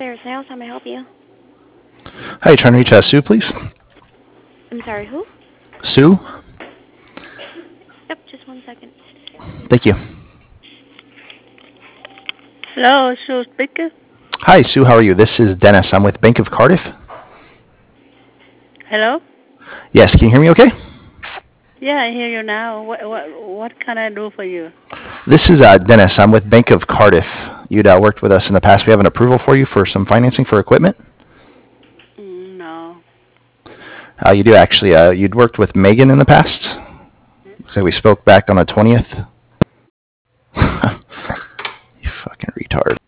Bear Sales, how may I help you? Hi, trying to reach Sue, please. I'm sorry, who? Sue? Yep, just one second. Thank you. Hello, Sue speaker. Hi, Sue, how are you? This is Dennis. I'm with Bank of Cardiff. Hello. Yes, can you hear me okay? Yeah, I hear you now. What can I do for you? This is Dennis. I'm with Bank of Cardiff. You'd worked with us in the past. We have an approval for you for some financing for equipment. No. You do actually. You'd worked with Megan in the past. Looks like we spoke back on the 20th. You fucking retard.